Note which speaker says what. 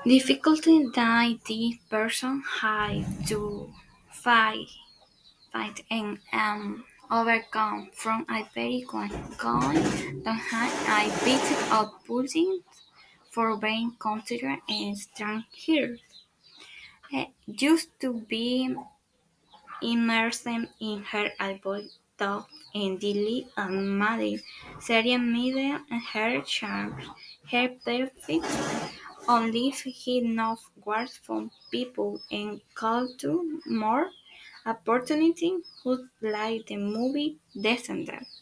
Speaker 1: Difficulty that this person had to fight, fight and overcome from a very going that had a bit of pushing for being considered a strong hero. Used to be immersed in her album thought and Dilly and Maddie, serial media and her charms, her perfect only if he knows words from people and call to more opportunity would like the movie Descendant.